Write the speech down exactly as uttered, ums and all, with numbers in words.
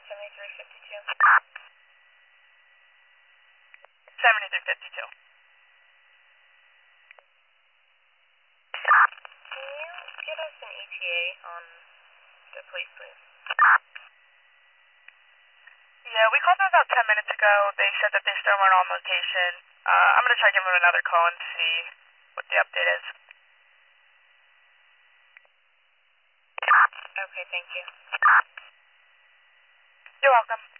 seventy-three fifty-two. seventy-three fifty-two. Can you get us an E T A on the police, please? Yeah, we called them about ten minutes ago. They said that they still weren't on location. Uh, I'm going to try giving them another call and see what the update is. Okay, thank you. You're welcome.